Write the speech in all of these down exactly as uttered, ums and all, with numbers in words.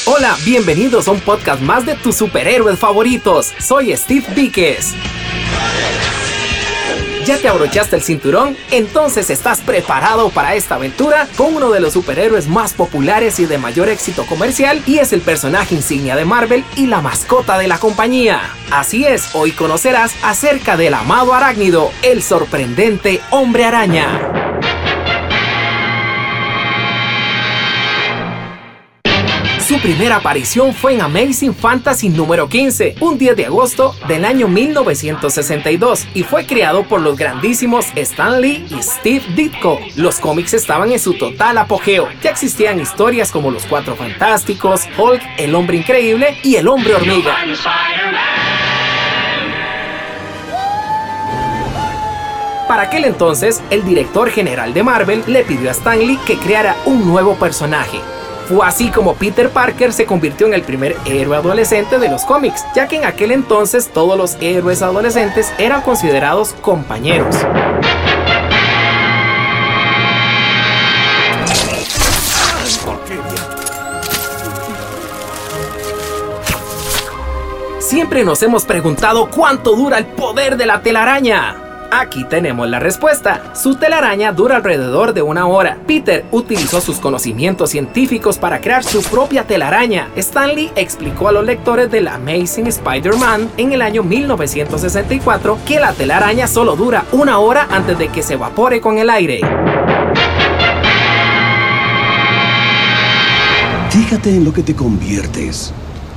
Hola, bienvenidos a un podcast más de tus superhéroes favoritos. Soy Steve Víquez. ¿Ya te abrochaste el cinturón? Entonces estás preparado para esta aventura con uno de los superhéroes más populares y de mayor éxito comercial, y es el personaje insignia de Marvel y la mascota de la compañía. Así es, hoy conocerás acerca del amado arácnido, el sorprendente Hombre Araña. Su primera aparición fue en Amazing Fantasy número quince, un diez de agosto del año mil novecientos sesenta y dos, y fue creado por los grandísimos Stan Lee y Steve Ditko. Los cómics estaban en su total apogeo. Ya existían historias como Los Cuatro Fantásticos, Hulk, El Hombre Increíble y El Hombre Hormiga. Para aquel entonces, el director general de Marvel le pidió a Stan Lee que creara un nuevo personaje. Fue así como Peter Parker se convirtió en el primer héroe adolescente de los cómics, ya que en aquel entonces todos los héroes adolescentes eran considerados compañeros. Siempre nos hemos preguntado cuánto dura el poder de la telaraña. Aquí tenemos la respuesta. Su telaraña dura alrededor de una hora. Peter utilizó sus conocimientos científicos para crear su propia telaraña. Stan Lee explicó a los lectores del Amazing Spider-Man en el año mil novecientos sesenta y cuatro que la telaraña solo dura una hora antes de que se evapore con el aire. Fíjate en lo que te conviertes.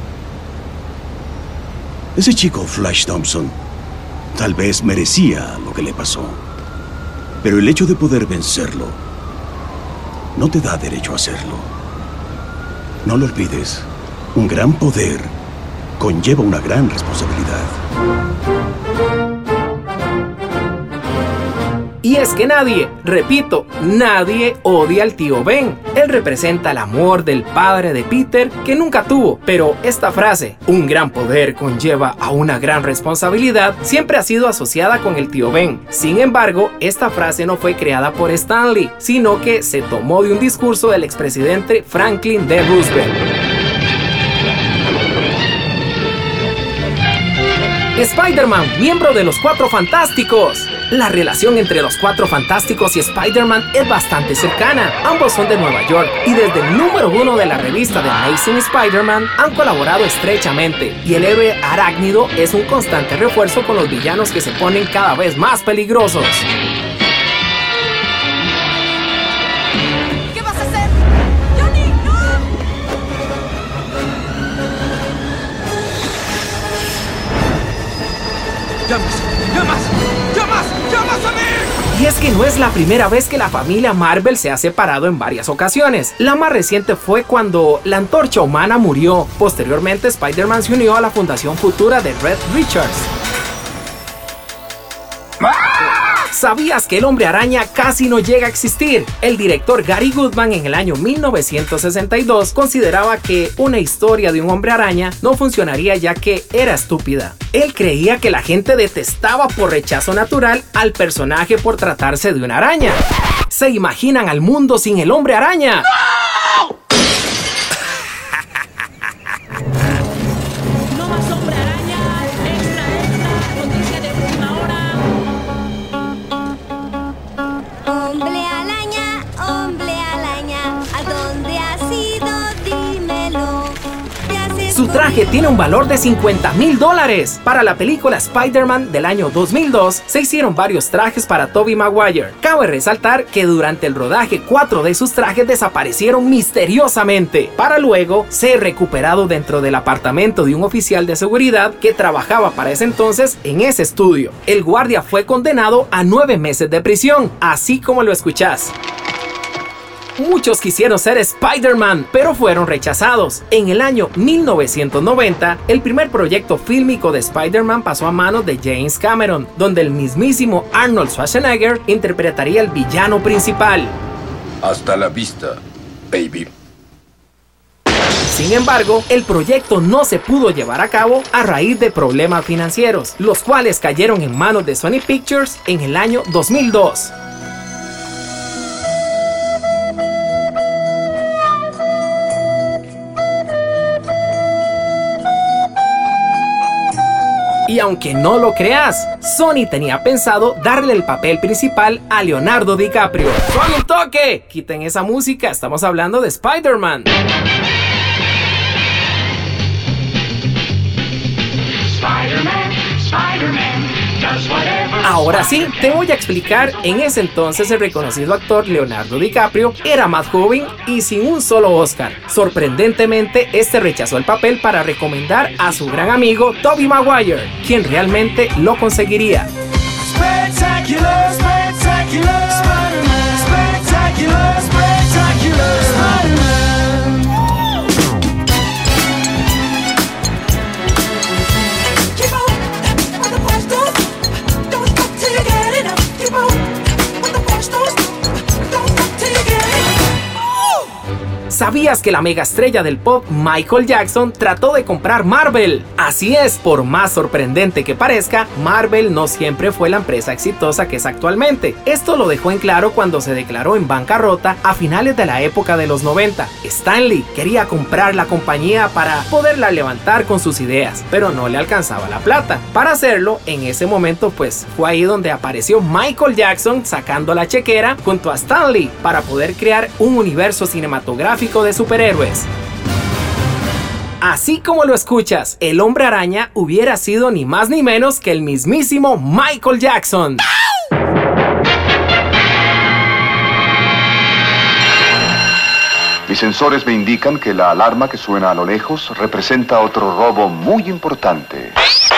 Ese chico Flash Thompson tal vez merecía lo que le pasó, pero el hecho de poder vencerlo no te da derecho a hacerlo. No lo olvides, un gran poder conlleva una gran responsabilidad. Y es que nadie, repito, nadie odia al tío Ben. Él representa el amor del padre de Peter que nunca tuvo, pero esta frase, un gran poder conlleva a una gran responsabilidad, siempre ha sido asociada con el tío Ben. Sin embargo, esta frase no fue creada por Stan Lee, sino que se tomó de un discurso del expresidente Franklin D. Roosevelt. Spider-Man, miembro de los Cuatro Fantásticos. La relación entre los Cuatro Fantásticos y Spider-Man es bastante cercana. Ambos son de Nueva York y desde el número uno de la revista de Amazing Spider-Man han colaborado estrechamente, y el héroe arácnido es un constante refuerzo con los villanos que se ponen cada vez más peligrosos. ¿Qué vas a hacer? ¡Johnny, no! ¡Llamas! ¡Llamas! ¡Llamas! ¡Llamas a mí! Y es que no es la primera vez que la familia Marvel se ha separado en varias ocasiones. La más reciente fue cuando la Antorcha Humana murió. Posteriormente, Spider-Man se unió a la fundación futura de Reed Richards. ¿Sabías que el Hombre Araña casi no llega a existir? El director Gary Goodman en el año mil novecientos sesenta y dos consideraba que una historia de un Hombre Araña no funcionaría ya que era estúpida. Él creía que la gente detestaba por rechazo natural al personaje por tratarse de una araña. ¿Se imaginan al mundo sin el Hombre Araña? ¡No! Su traje tiene un valor de cincuenta mil dólares. Para la película Spider-Man del año dos mil dos, se hicieron varios trajes para Tobey Maguire. Cabe resaltar que durante el rodaje, cuatro de sus trajes desaparecieron misteriosamente, para luego ser recuperado dentro del apartamento de un oficial de seguridad que trabajaba para ese entonces en ese estudio. El guardia fue condenado a nueve meses de prisión, así como lo escuchás. Muchos quisieron ser Spider-Man, pero fueron rechazados. En el año mil novecientos noventa, el primer proyecto fílmico de Spider-Man pasó a manos de James Cameron, donde el mismísimo Arnold Schwarzenegger interpretaría el villano principal. Hasta la vista, baby. Sin embargo, el proyecto no se pudo llevar a cabo a raíz de problemas financieros, los cuales cayeron en manos de Sony Pictures en el año dos mil dos. Y aunque no lo creas, Sony tenía pensado darle el papel principal a Leonardo DiCaprio. ¡Suave un toque! Quiten esa música, estamos hablando de Spider-Man. Spider-Man, Spider-Man. Ahora sí, te voy a explicar. En ese entonces el reconocido actor Leonardo DiCaprio era más joven y sin un solo Oscar. Sorprendentemente, este rechazó el papel para recomendar a su gran amigo Tobey Maguire, quien realmente lo conseguiría. Spectacular, spectacular, Spider-Man. Spectacular, spectacular, Spider-Man. ¿Sabías que la mega estrella del pop Michael Jackson trató de comprar Marvel? Así es, por más sorprendente que parezca, Marvel no siempre fue la empresa exitosa que es actualmente. Esto lo dejó en claro cuando se declaró en bancarrota a finales de la época de los noventa. Stan Lee quería comprar la compañía para poderla levantar con sus ideas, pero no le alcanzaba la plata. Para hacerlo, en ese momento pues fue ahí donde apareció Michael Jackson sacando la chequera junto a Stan Lee para poder crear un universo cinematográfico de superhéroes. Así como lo escuchas, el Hombre Araña hubiera sido ni más ni menos que el mismísimo Michael Jackson. Mis sensores me indican que la alarma que suena a lo lejos representa otro robo muy importante.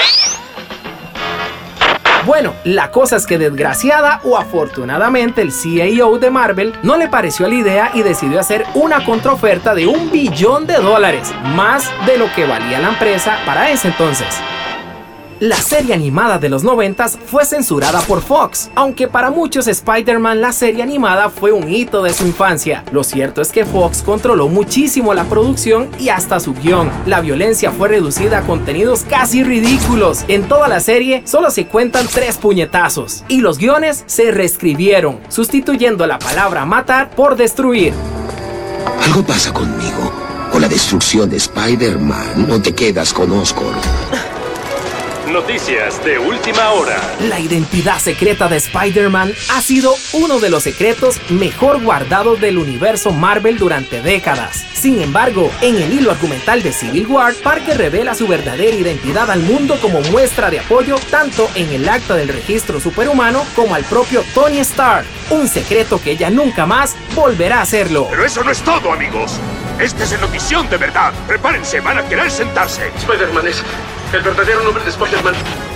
Bueno, la cosa es que desgraciada o afortunadamente el C E O de Marvel no le pareció la idea y decidió hacer una contraoferta de un billón de dólares, más de lo que valía la empresa para ese entonces. La serie animada de los noventas fue censurada por Fox, aunque para muchos Spider-Man la serie animada fue un hito de su infancia. Lo cierto es que Fox controló muchísimo la producción y hasta su guión. La violencia fue reducida a contenidos casi ridículos. En toda la serie solo se cuentan tres puñetazos y los guiones se reescribieron, sustituyendo la palabra matar por destruir. Algo pasa conmigo. Con la destrucción de Spider-Man, no te quedas con Oscorp. Noticias de última hora. La identidad secreta de Spider-Man ha sido uno de los secretos mejor guardados del universo Marvel durante décadas. Sin embargo, en el hilo argumental de Civil War, Parker revela su verdadera identidad al mundo como muestra de apoyo tanto en el acta del registro superhumano como al propio Tony Stark. Un secreto que ella nunca más volverá a hacerlo. Pero eso no es todo, amigos. Esta es el notición de verdad. Prepárense, van a querer sentarse. Spider-Man es el verdadero nombre de Spider-Man.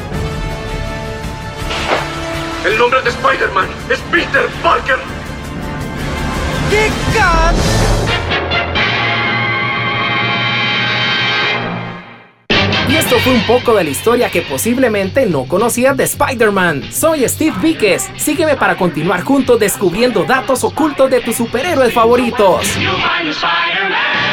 El nombre de Spider-Man es Peter Parker. ¡Qué cat! Y esto fue un poco de la historia que posiblemente no conocías de Spider-Man. Soy Steve Víquez. Sígueme para continuar juntos descubriendo datos ocultos de tus superhéroes favoritos. You'll find the Spider-Man.